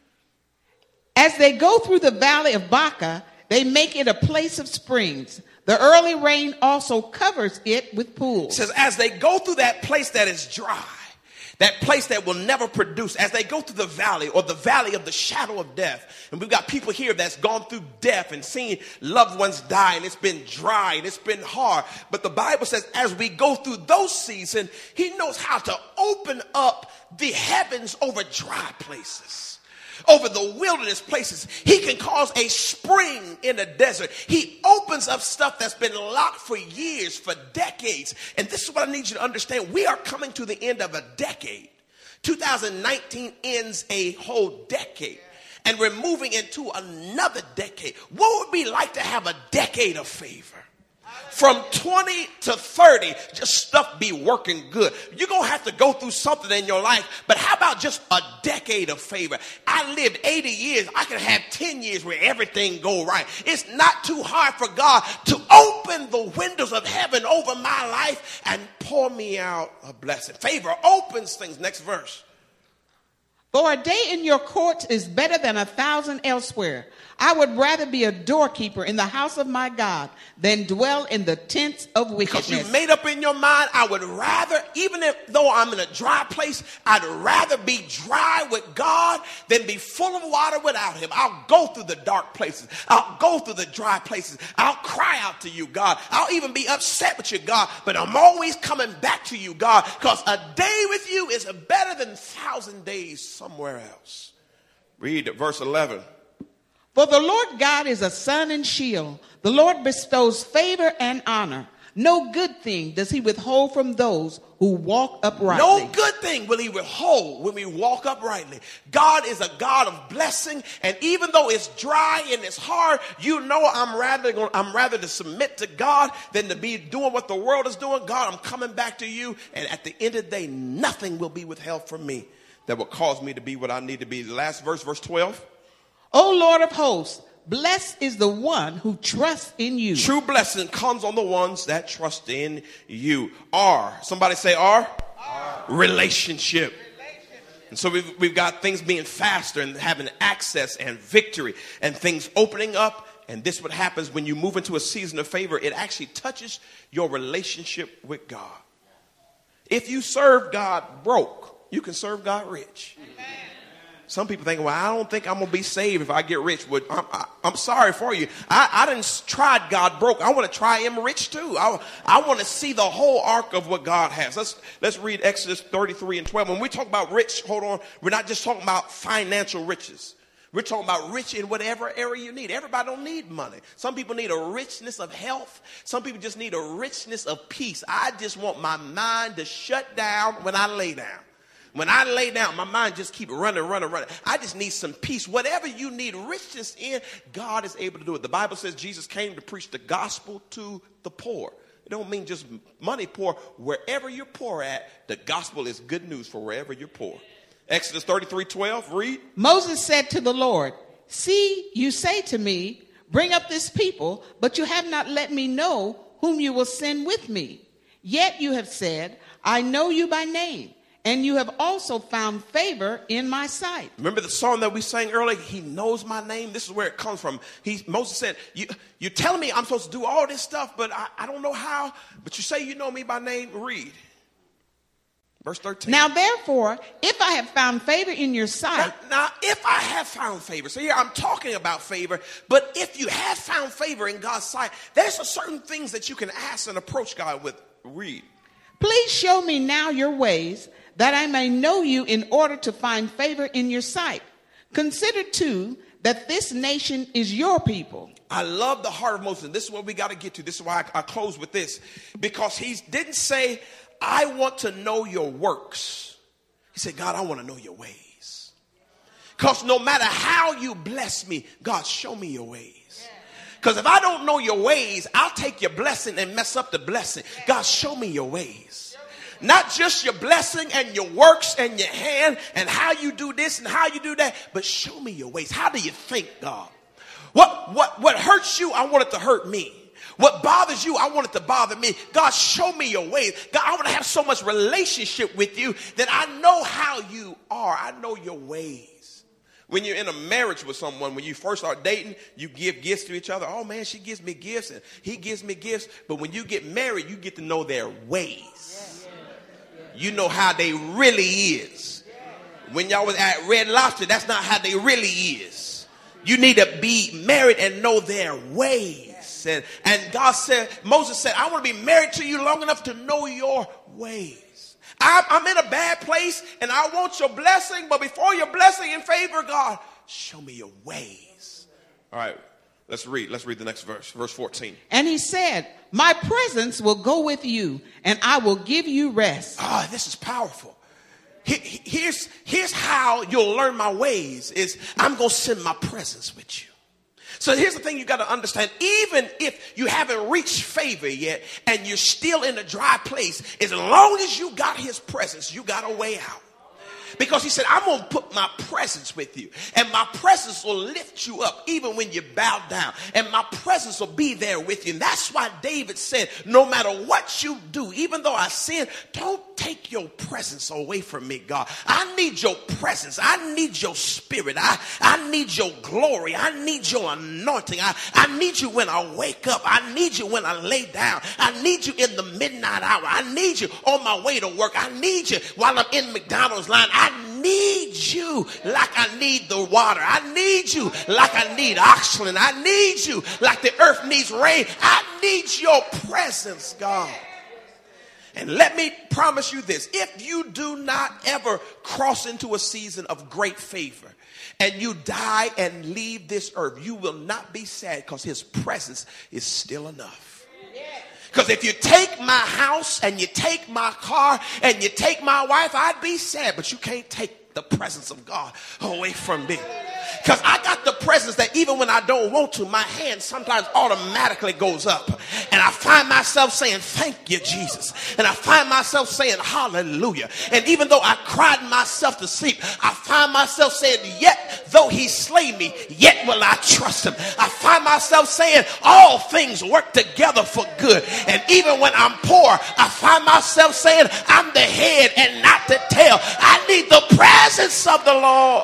As they go through the valley of Baca, they make it a place of springs. The early rain also covers it with pools.
It says as they go through that place that is dry, that place that will never produce, as they go through the valley or the valley of the shadow of death. And we've got people here that's gone through death and seen loved ones die, and it's been dry and it's been hard. But the Bible says as we go through those seasons, he knows how to open up the heavens over dry places. Over the wilderness places. He can cause a spring in the desert. He opens up stuff that's been locked for years, for decades. And this is what I need you to understand. We are coming to the end of a decade. two thousand nineteen ends a whole decade. And we're moving into another decade. What would it be like to have a decade of favor? From twenty to thirty, just stuff be working good. You're going to have to go through something in your life, but how about just a decade of favor? I lived eighty years. I can have ten years where everything go right. It's not too hard for God to open the windows of heaven over my life and pour me out a blessing. Favor opens things. Next verse.
For a day in your courts is better than a thousand elsewhere. I would rather be a doorkeeper in the house of my God than dwell in the tents of wickedness.
Because you made up in your mind, I would rather, even if though I'm in a dry place, I'd rather be dry with God than be full of water without him. I'll go through the dark places. I'll go through the dry places. I'll cry out to you, God. I'll even be upset with you, God. But I'm always coming back to you, God, because a day with you is better than a thousand days somewhere else. Read verse eleven.
For the Lord God is a sun and shield. The Lord bestows favor and honor. No good thing does he withhold from those who walk uprightly.
No good thing will he withhold when we walk uprightly. God is a God of blessing, and even though it's dry and it's hard, you know I'm rather going, I'm rather to submit to God than to be doing what the world is doing. God, I'm coming back to you, and at the end of the day, nothing will be withheld from me that will cause me to be what I need to be. The last verse, verse twelve.
O Lord of hosts, blessed is the one who trusts in you.
True blessing comes on the ones that trust in you. R. Somebody say R. R. Relationship. And so we've, we've got things being faster and having access and victory and things opening up. And this is what happens when you move into a season of favor. It actually touches your relationship with God. If you serve God broke, you can serve God rich. Amen. Some people think, well, I don't think I'm going to be saved if I get rich. Well, I'm, I, I'm sorry for you. I, I didn't try God broke. I want to try him rich too. I, I want to see the whole arc of what God has. Let's, let's read Exodus thirty-three and twelve. When we talk about rich, hold on, we're not just talking about financial riches. We're talking about rich in whatever area you need. Everybody don't need money. Some people need a richness of health. Some people just need a richness of peace. I just want my mind to shut down when I lay down. When I lay down, my mind just keep running, running, running. I just need some peace. Whatever you need richness in, God is able to do it. The Bible says Jesus came to preach the gospel to the poor. It don't mean just money poor. Wherever you're poor at, the gospel is good news for wherever you're poor. Exodus thirty-three twelve, read.
Moses said to the Lord, see, you say to me, bring up this people, but you have not let me know whom you will send with me. Yet you have said, I know you by name, and you have also found favor in my sight.
Remember the song that we sang earlier? He knows my name. This is where it comes from. He, Moses said, you, you're telling me I'm supposed to do all this stuff, but I, I don't know how. But you say you know me by name. Read. Verse thirteen.
Now, therefore, if I have found favor in your sight.
Now, now, if I have found favor. So here I'm talking about favor. But if you have found favor in God's sight, there's a certain things that you can ask and approach God with. Read.
Please show me now your ways, that I may know you in order to find favor in your sight. Consider, too, that this nation is your people.
I love the heart of Moses. This is what we got to get to. This is why I, I close with this. Because he didn't say, I want to know your works. He said, God, I want to know your ways. Because no matter how you bless me, God, show me your ways. Because if I don't know your ways, I'll take your blessing and mess up the blessing. God, show me your ways. Not just your blessing and your works and your hand and how you do this and how you do that, but show me your ways. How do you think, God? What, what, what hurts you, I want it to hurt me. What bothers you, I want it to bother me. God, show me your ways. God, I want to have so much relationship with you that I know how you are. I know your ways. When you're in a marriage with someone, when you first start dating, you give gifts to each other. Oh, man, she gives me gifts and he gives me gifts. But when you get married, you get to know their ways. You know how they really is. When y'all was at Red Lobster, that's not how they really is. You need to be married and know their ways. And, and God said, Moses said, I want to be married to you long enough to know your ways. I'm, I'm in a bad place and I want your blessing. But before your blessing and favor, God, show me your ways. All right, let's read. Let's read the next verse, verse fourteen.
And he said, my presence will go with you and I will give you rest.
Ah, oh, this is powerful. Here's, here's how you'll learn my ways is I'm going to send my presence with you. So here's the thing you got to understand. Even if you haven't reached favor yet and you're still in a dry place, as long as you got his presence, you got a way out. Because he said, I'm going to put my presence with you. And my presence will lift you up even when you bow down. And my presence will be there with you. And that's why David said, no matter what you do, even though I sin, don't take your presence away from me, God. I need your presence. I need your spirit. I, I need your glory. I need your anointing. I, I need you when I wake up. I need you when I lay down. I need you in the midnight hour. I need you on my way to work. I need you while I'm in McDonald's line. I need you like I need the water. I need you like I need oxygen. I need you like the earth needs rain. I need your presence, God. And let me promise you this. If you do not ever cross into a season of great favor and you die and leave this earth, you will not be sad because his presence is still enough. Because if you take my house and you take my car and you take my wife, I'd be sad. But you can't take the presence of God away from me. Because I got the presence that even when I don't want to, my hand sometimes automatically goes up. And I find myself saying, thank you, Jesus. And I find myself saying, hallelujah. And even though I cried myself to sleep, I find myself saying, yet though he slay me, yet will I trust him. I find myself saying, all things work together for good. And even when I'm poor, I find myself saying, I'm the head and not the tail. I need the presence of the Lord.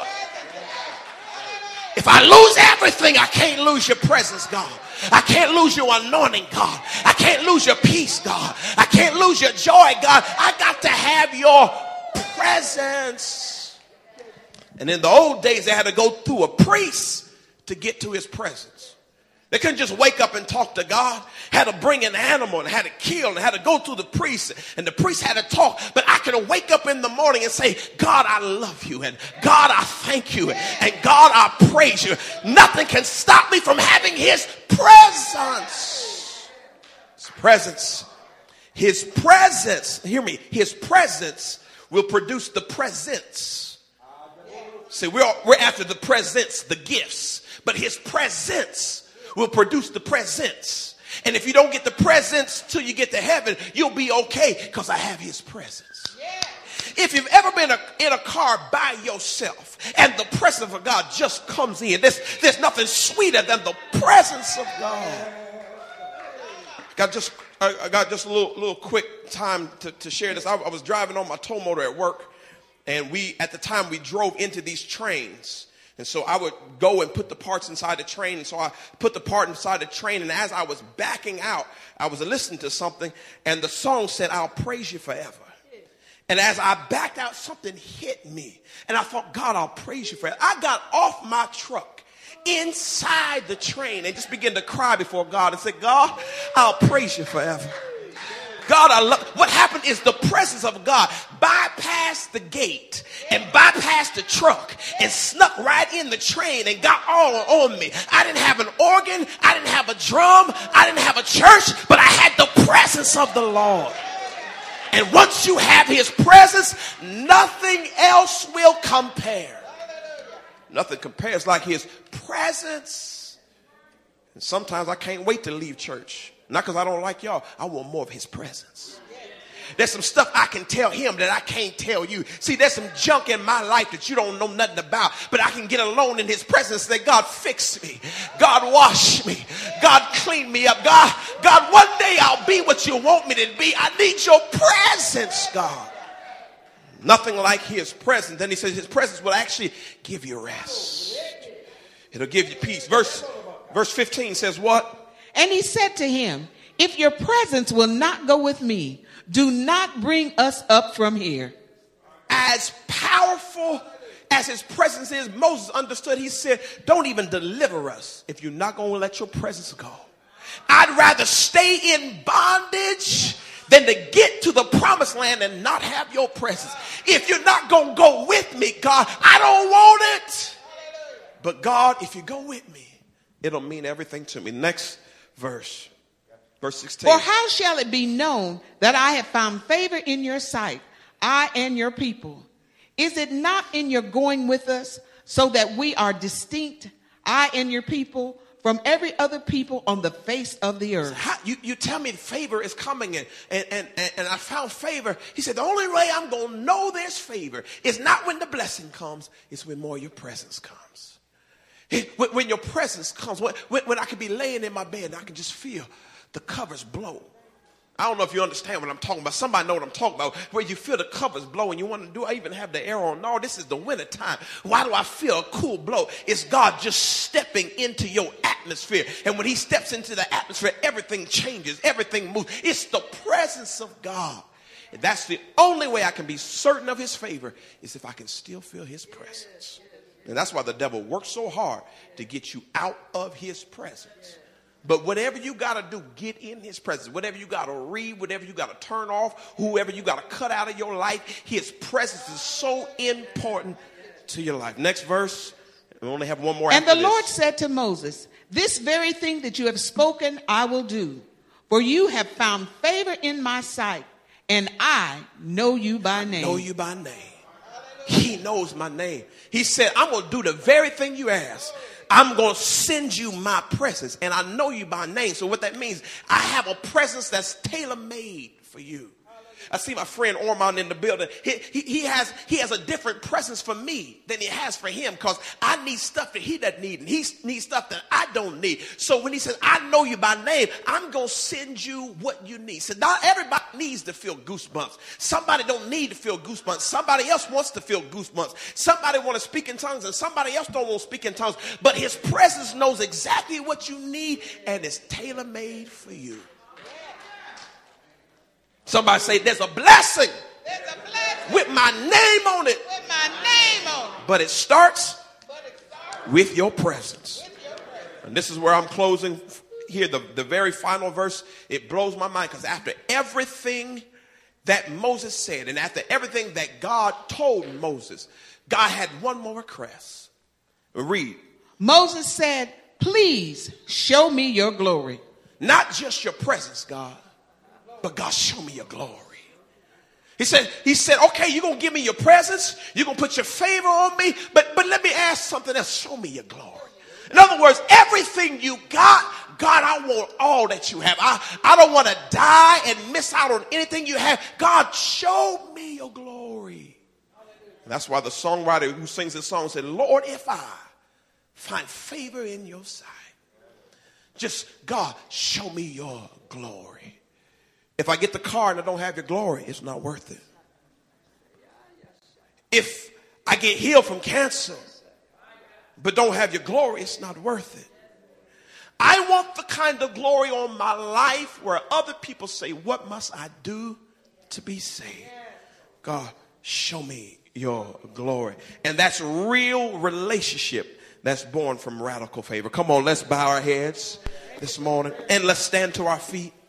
If I lose everything, I can't lose your presence, God. I can't lose your anointing, God. I can't lose your peace, God. I can't lose your joy, God. I got to have your presence. And in the old days, they had to go through a priest to get to his presence. They couldn't just wake up and talk to God. Had to bring an animal and had to kill and had to go through the priest. And the priest had to talk. But I could wake up in the morning and say, God, I love you. And God, I thank you. And God, I praise you. Nothing can stop me from having his presence. His presence. His presence. Hear me. His presence will produce the presents. See, we're, we're after the presents, the gifts. But his presence will produce the presents. And if you don't get the presents till you get to heaven, you'll be okay because I have his presence. Yeah. If you've ever been a, in a car by yourself and the presence of God just comes in, there's, there's nothing sweeter than the presence of God. Got just, I got just a little, little quick time to, to share this. I, I was driving on my tow motor at work, and we, at the time, we drove into these trains. And so I would go and put the parts inside the train. And so I put the part inside the train. And as I was backing out, I was listening to something. And the song said, I'll praise you forever. And as I backed out, something hit me. And I thought, God, I'll praise you forever. I got off my truck inside the train and just began to cry before God and said, God, I'll praise you forever. God, I love. What happened is the presence of God bypassed the gate and bypassed the truck and snuck right in the train and got all on me. I didn't have an organ. I didn't have a drum. I didn't have a church, but I had the presence of the Lord. And once you have his presence, nothing else will compare. Nothing compares like his presence. And sometimes I can't wait to leave church. Not because I don't like y'all. I want more of his presence. There's some stuff I can tell him that I can't tell you. See, there's some junk in my life that you don't know nothing about. But I can get alone in his presence and say, God, fix me. God, wash me. God, clean me up. God, God, one day I'll be what you want me to be. I need your presence, God. Nothing like his presence. Then he says his presence will actually give you rest. It'll give you peace. Verse, verse fifteen says what?
And he said to him, if your presence will not go with me, do not bring us up from here.
As powerful as his presence is, Moses understood. He said, don't even deliver us if you're not going to let your presence go. I'd rather stay in bondage than to get to the promised land and not have your presence. If you're not going to go with me, God, I don't want it. But God, if you go with me, it'll mean everything to me. Next verse, verse sixteen.
For how shall it be known that I have found favor in your sight, I and your people? Is it not in your going with us, so that we are distinct, I and your people, from every other people on the face of the earth?
How, you, you tell me favor is coming in, and, and, and, and I found favor. He said, the only way I'm going to know there's favor is not when the blessing comes, it's when more of your presence comes. When, when your presence comes, when, when I can be laying in my bed and I can just feel the covers blow. I don't know if you understand what I'm talking about. Somebody know what I'm talking about. Where you feel the covers blow and you want to do, I even have the air on. No, this is the winter time. Why do I feel a cool blow? It's God just stepping into your atmosphere. And when he steps into the atmosphere, everything changes. Everything moves. It's the presence of God. And that's the only way I can be certain of his favor is if I can still feel his presence. And that's why the devil works so hard to get you out of his presence. But whatever you got to do, get in his presence. Whatever you got to read, whatever you got to turn off, whoever you got to cut out of your life, his presence is so important to your life. Next verse. We only have one more.
And the
this.
Lord said to Moses, this very thing that you have spoken, I will do. For you have found favor in my sight, and I know you by name.
I know you by name. He knows my name. He said, I'm going to do the very thing you asked. I'm going to send you my presence. And I know you by name. So what that means, I have a presence that's tailor-made for you. I see my friend Ormond in the building. He, he, he has he has a different presence for me than he has for him because I need stuff that he doesn't need and he needs stuff that I don't need. So when he says, I know you by name, I'm going to send you what you need. So not everybody needs to feel goosebumps. Somebody don't need to feel goosebumps. Somebody else wants to feel goosebumps. Somebody want to speak in tongues and somebody else don't want to speak in tongues. But his presence knows exactly what you need and it's tailor-made for you. Somebody say, there's a blessing,
There's a blessing
with my name on it.
with my name on.
But it starts with your presence. And this is where I'm closing here, the, the very final verse. It blows my mind because after everything that Moses said and after everything that God told Moses, God had one more request. Read.
Moses said, please show me your glory.
Not just your presence, God, but God, show me your glory. He said, he said, okay, you're going to give me your presence. You're going to put your favor on me. But, but let me ask something else. Show me your glory. In other words, everything you got, God, I want all that you have. I, I don't want to die and miss out on anything you have. God, show me your glory. And that's why the songwriter who sings this song said, Lord, if I find favor in your sight, just, God, show me your glory. If I get the car and I don't have your glory, it's not worth it. If I get healed from cancer, but don't have your glory, it's not worth it. I want the kind of glory on my life where other people say, what must I do to be saved? God, show me your glory. And that's real relationship that's born from radical favor. Come on, let's bow our heads this morning and let's stand to our feet.